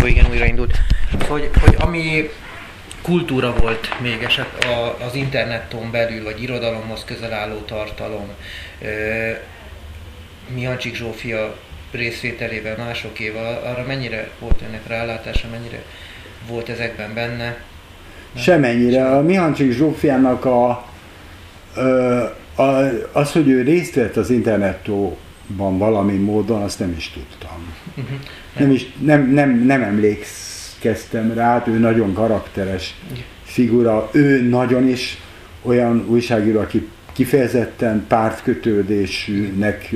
igen, újraindult. Hogy ami kultúra volt még az interneton belül, vagy irodalomhoz közel álló tartalom, Mihancsik Zsófia részvételével, másokéval, arra mennyire volt ennek rálátása, mennyire volt ezekben benne? Semennyire. A Mihancsik Zsófiának az, hogy ő részt vett az internetóban valami módon, azt nem is tudtam. Nem emlékeztem rá, hát ő nagyon karakteres figura, ő nagyon is olyan újságíró, aki kifejezetten pártkötődésűnek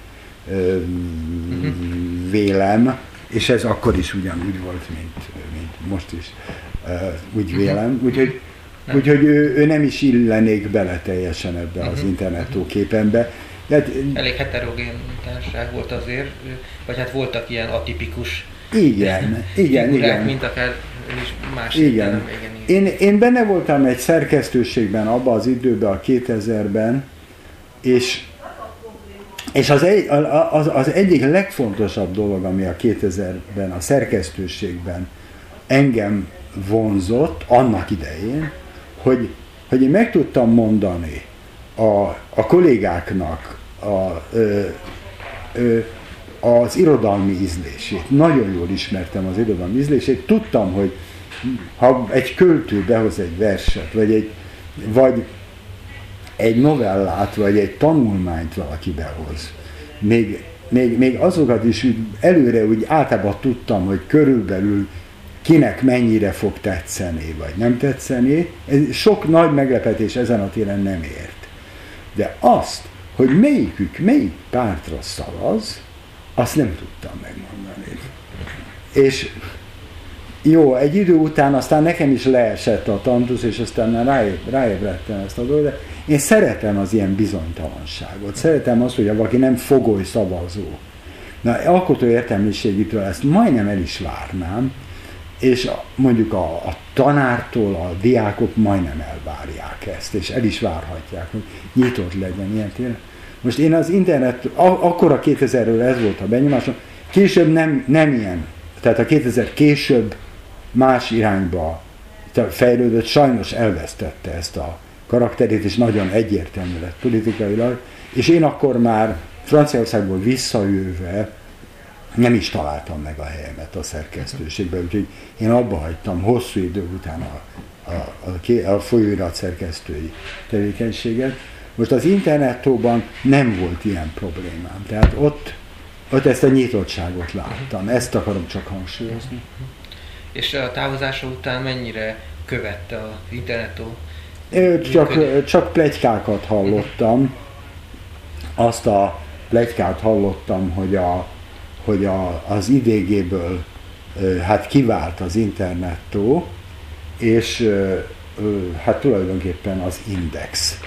vélem, és ez akkor is ugyanúgy volt, mint most is úgy vélem. Úgyhogy ő nem is illenék bele teljesen ebbe az internettó képembe. Elég heterogén társaság volt azért, vagy hát voltak ilyen atipikus igen. mint akár is más igen. Én benne voltam egy szerkesztőségben abban az időben, a 2000-ben, és az egyik legfontosabb dolog, ami a 2000-ben a szerkesztőségben engem vonzott annak idején, hogy én meg tudtam mondani a kollégáknak az irodalmi ízlését. Nagyon jól ismertem az irodalmi ízlését. Tudtam, hogy ha egy költő behoz egy verset, vagy egy novellát, vagy egy tanulmányt valaki behoz, még azokat is előre úgy általában tudtam, hogy körülbelül kinek mennyire fog tetszeni, vagy nem tetszeni. Sok nagy meglepetés ezen a téren nem ért. De azt, hogy melyik pártra szavaz, azt nem tudtam megmondani. És jó, egy idő után aztán nekem is leesett a tantusz, és aztán ráébredtem ezt a dolgot, de én szeretem az ilyen bizonytalanságot. Szeretem azt, hogy valaki nem fogoly szavazó. Na, alkotó értelmiségitől ezt majdnem el is várnám, és mondjuk a tanártól a diákok majdnem elvárják ezt, és el is várhatják, hogy nyitott legyen ilyen téren. Most én az internet, akkor a 2000-ről ez volt a benyomásom, később nem ilyen. Tehát a 2000 később más irányba fejlődött, sajnos elvesztette ezt a karakterét, és nagyon egyértelmű lett politikailag, és én akkor már Franciaországból visszajöve nem is találtam meg a helyemet a szerkesztőségben, úgyhogy én abba hagytam hosszú idő után a folyóirat szerkesztői tevékenységet. Most az internetóban nem volt ilyen problémám, tehát ott ezt a nyitottságot láttam, ezt akarom csak hangsúlyozni. És a távozása után mennyire követte az internetó? Csak pletykákat hallottam, azt a pletykát hallottam, hogy az IDG-ből hát kivált az internettó, és hát tulajdonképpen az Index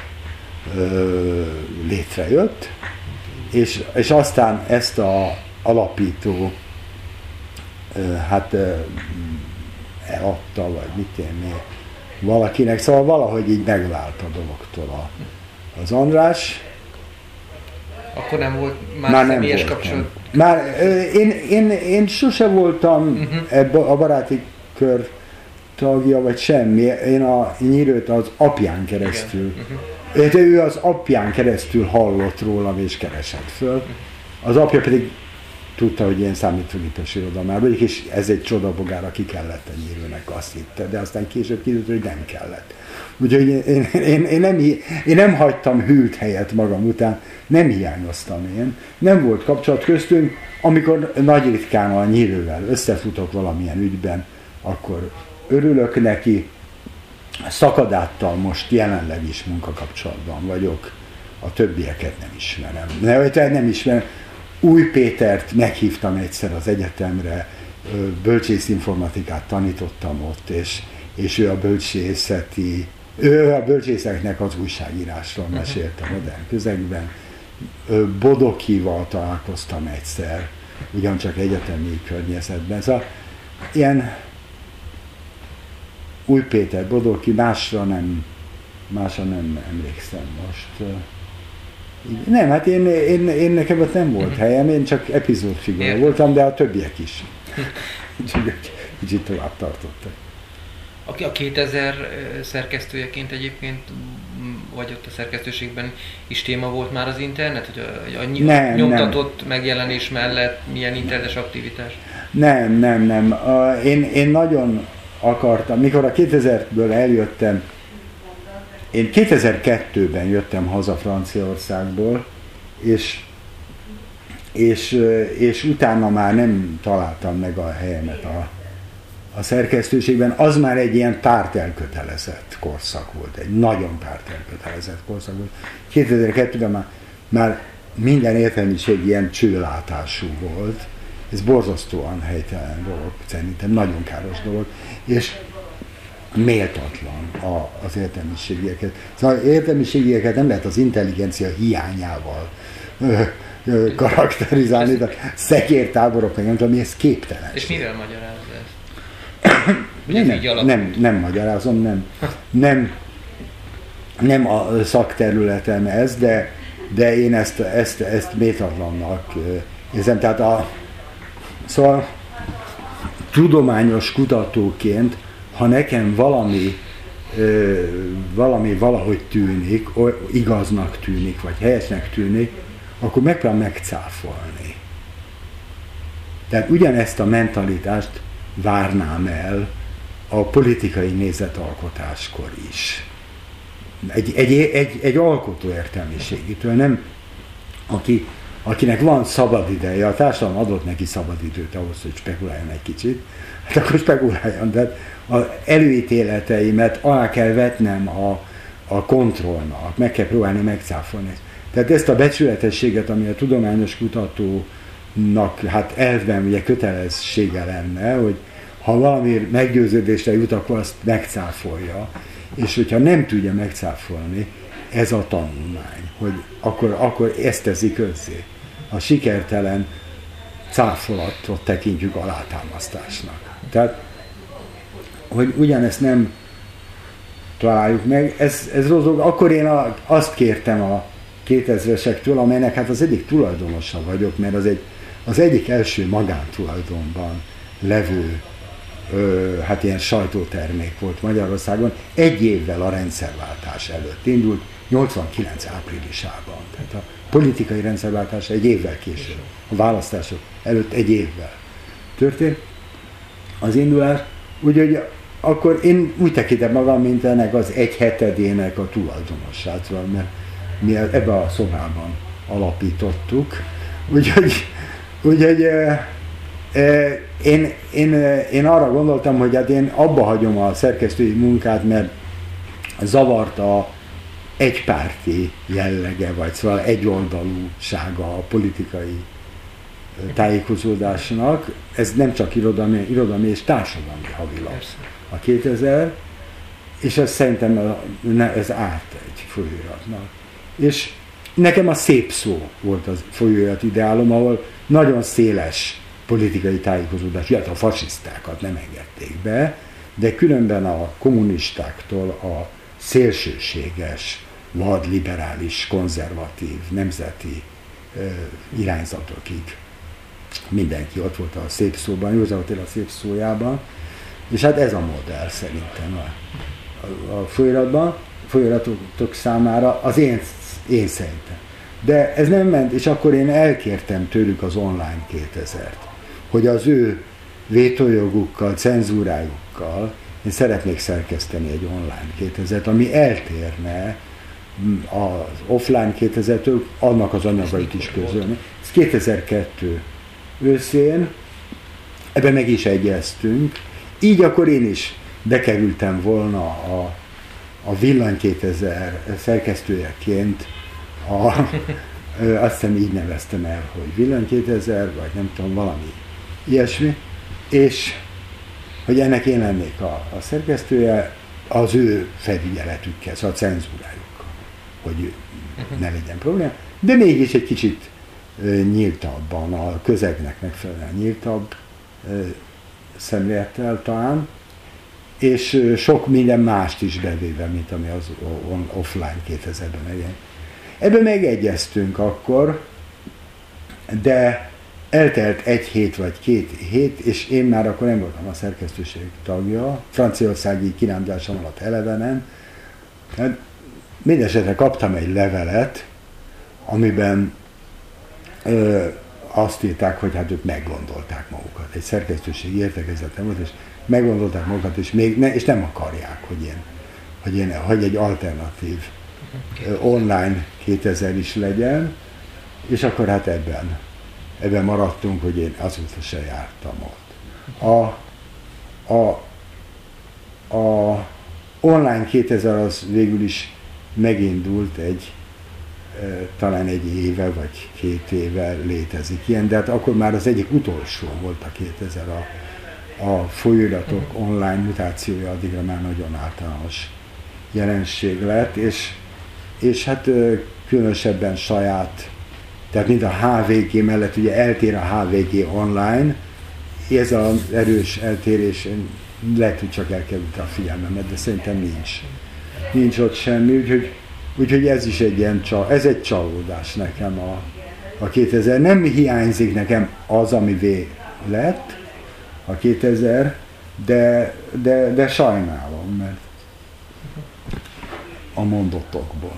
létrejött, és aztán ezt a alapító hát eladta, vagy mit én valakinek, szóval valahogy így megvált a dologtól az András. Akkor nem volt már személyes kapcsolat? Én sose voltam a baráti kör tagja, vagy semmi. Én a Nyírőt az apján keresztül. Ő az apján keresztül hallott rólam és keresett föl. Az apja pedig tudta, hogy én számítógépes irodalmár vagyok, és ez egy csodabogár, ki kellett a Nyírőnek, azt hitte, de aztán később kiderült, hogy nem kellett. Úgyhogy én nem hagytam hűlt helyet magam után, nem hiányoztam én. Nem volt kapcsolat köztünk, amikor nagy ritkán a Nyírővel összefutok valamilyen ügyben, akkor örülök neki. Szakadáttal most jelenleg is munkakapcsolatban vagyok, a többieket nem ismerem. Nem ismerem. Új Pétert meghívtam egyszer az egyetemre, bölcsészinformatikát tanítottam ott, és ő a bölcsészeknek az újságírásról mesélt a modern közegben. Bodokival találkoztam egyszer, ugyancsak egyetemi környezetben. Szóval ilyen Új Péter, Bodoki, másra nem emlékszem most. Nem, hát én nekem ott nem volt helyem, én csak epizódfigura voltam, de a többiek is. Kicsit tovább tartottak. A 2000 szerkesztőjeként egyébként, vagy ott a szerkesztőségben is téma volt már az internet? Hogy a nyomtatott megjelenés mellett milyen internetes aktivitás? Nem. Én nagyon akartam, mikor a 2000-ből eljöttem, én 2002-ben jöttem haza Franciaországból, és utána már nem találtam meg a helyemet a szerkesztőségben. Az már egy ilyen pártelkötelezett korszak volt, egy nagyon pártelkötelezett korszak volt. 2002-ben már minden értelmiség ilyen csőlátású volt. Ez borzasztóan helytelen dolog, szerintem nagyon káros dolog, és méltatlan az értelmiségieket. Szóval az értelmiségieket nem lehet az intelligencia hiányával karakterizálni, de szekértáborok, meg nem tudom, ez képtelen. És mivel magyarázza ezt? Nem magyarázom, nem a szakterületem ez, de én ezt méltatlannak érzem. Tehát szóval tudományos kutatóként, ha nekem valami valahogy tűnik, igaznak tűnik, vagy helyesnek tűnik, akkor megpróbálom megcáfolni. Tehát ugyanezt a mentalitást várnám el a politikai nézetalkotáskor is. Egy alkotó értelmiségitől, nem akinek van szabad ideje, a társadalom adott neki szabad időt ahhoz, hogy spekuláljon egy kicsit, hát akkor spekuláljon, de az előítéleteimet alá kell vetnem a kontrollnak, meg kell próbálni megcáfolni. Tehát ezt a becsületességet, ami a tudományos kutatónak hát elvben ugye kötelessége lenne, hogy ha valami meggyőződésre jut, akkor azt megcáfolja, és hogyha nem tudja megcáfolni, ez a tanulmány, hogy akkor ezt teszi közzé. A sikertelen cáfolatot tekintjük alátámasztásnak. Tehát, hogy ugyanezt nem találjuk meg, ez rozog. Akkor én azt kértem a 2000-esektől, amelynek hát az egyik tulajdonosa vagyok, mert az egyik első magántulajdonban levő hát ilyen sajtótermék volt Magyarországon, egy évvel a rendszerváltás előtt indult, 89 áprilisában. Tehát a politikai rendszerváltás egy évvel később, a választások előtt egy évvel történt az indulás, úgyhogy akkor én úgy tekintem magam, mint ennek az 1/7 a tulajdonossát, mert mi ebben a szobában alapítottuk, úgyhogy én arra gondoltam, hogy hát én abba hagyom a szerkesztői munkát, mert zavart a egypárti jellege, vagy szóval egyoldalúsága a politikai tájékozódásnak. Ez nem csak irodalmi és társadalmi havilap. A 2000, és ez szerintem ez árt egy folyóiratnak. És nekem a szép szó volt az folyóirat ideálom, ahol nagyon széles politikai tájékozódás, illetve a fasisztákat nem engedték be, de különben a kommunistáktól a szélsőséges, vad, liberális, konzervatív, nemzeti irányzatokig mindenki ott volt a szép szóban, József Attila szép szójában, és hát ez a modell szerintem a folyóiratok számára az én szerintem. De ez nem ment, és akkor én elkértem tőlük az online 2000-t, hogy az ő vétójogukkal, cenzúrájukkal én szeretnék szerkeszteni egy online 2000-t, ami eltérne az offline 2000-től, annak az anyagait is közölni. Ez 2002 őszén, ebben meg is egyeztünk, így akkor én is bekerültem volna a Villany 2000 szerkesztőjeként, azt hiszem így neveztem el, hogy Villany 2000, vagy nem tudom, valami ilyesmi, és hogy ennek én lennék a szerkesztője az ő felügyeletükkel, szóval a cenzúrájukkal, hogy ne legyen probléma, de mégis egy kicsit nyíltabban, a közegnek megfelelően nyíltabb szemlélettel talán, és sok minden mást is bevéve, mint ami az offline 2000-ben legyen. Ebből megegyeztünk akkor, de eltelt 1 hét vagy 2 hét, és én már akkor nem voltam a szerkesztőség tagja, franciaországi kirándullásom alatt eleve nem. Hát mindesetre kaptam egy levelet, amiben azt írták, hogy hát ők meggondolták magukat. Egy szerkesztőségi értekezleten volt, és meggondolták magukat, és, és nem akarják, hogy egy alternatív online 2000 is legyen, és akkor hát ebben maradtunk, hogy én azóta se jártam ott. A online 2000 az végül is megindult talán 1 éve vagy 2 éve létezik ilyen, de hát akkor már az egyik utolsó volt a 2000, a folyóiratok online mutációja addigra már nagyon általános jelenség lett, és hát különösebben saját, tehát mint a HVG mellett ugye eltér a HVG online, ez az erős eltérés lehet, hogy csak elkerülte a figyelmemet, de szerintem nincs ott semmi, úgyhogy ez is egy csalódás nekem a 2000. Nem hiányzik nekem az, amivé lett a 2000, de sajnálom, mert a mondatokból.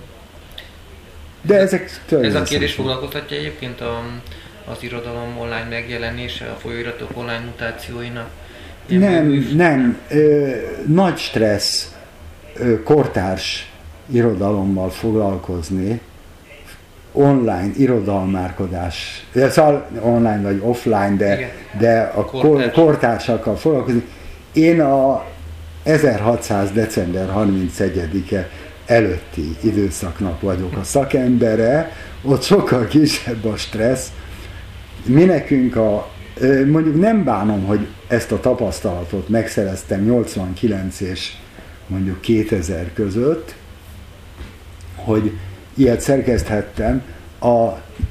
De ez a kérdés foglalkoztatja egyébként az irodalom online megjelenése, a folyóiratok online mutációinak? Nem. Nagy stressz kortárs irodalommal foglalkozni, online irodalmárkodás, szóval online vagy offline, de a kortársakkal foglalkozni. Én a 1600. december 31-e előtti időszaknak vagyok a szakembere, ott sokkal kisebb a stressz. Mi nekünk mondjuk nem bánom, hogy ezt a tapasztalatot megszereztem 89 és mondjuk 2000 között, hogy ilyet szerkeszthettem. A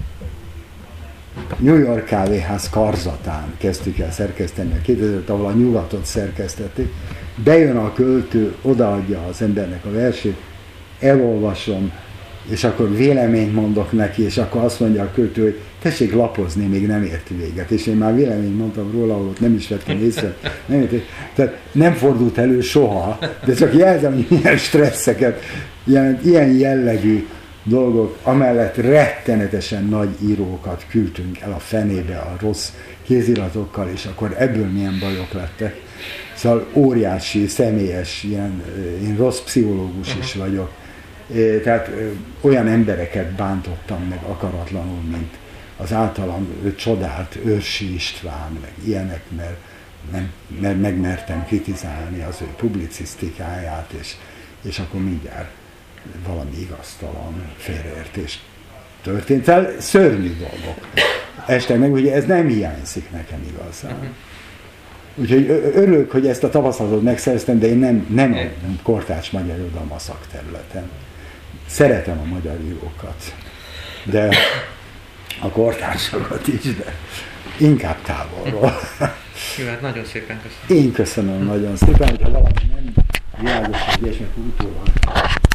New York kávéház karzatán kezdtük el szerkeszteni a 2000-et, ahol a Nyugatot szerkesztették. Bejön a költő, odaadja az embernek a versét, elolvasom, és akkor véleményt mondok neki, és akkor azt mondja a költő, hogy tessék lapozni, még nem érti véget. És én már véleményt mondtam róla, ahol nem is vettem észre. Tehát nem fordult elő soha, de csak jelzem, hogy milyen stresszeket, ilyen jellegű dolgok, amellett rettenetesen nagy írókat küldtünk el a fenébe a rossz kéziratokkal, és akkor ebből milyen bajok lettek. Szóval óriási, személyes, én rossz pszichológus is vagyok. Tehát olyan embereket bántottam meg akaratlanul, mint az általam csodált Őrsi István, meg ilyenek, mert megmertem kritizálni az ő publicisztikáját, és akkor mindjárt valami igaztalan félreértés történt. Tehát szörnyű dolgok estek meg, ugye ez nem hiányzik nekem igazán. Úgyhogy örülök, hogy ezt a tapasztalatot megszereztem, de én nem a kortárs magyar irodalom a szakterületen. Szeretem a magyar írókat, de a kortársakat is, de inkább távolról. Jó, hát nagyon szépen köszönöm. Én köszönöm nagyon szépen, hogyha valami nem világos, hogy ilyesmi utólag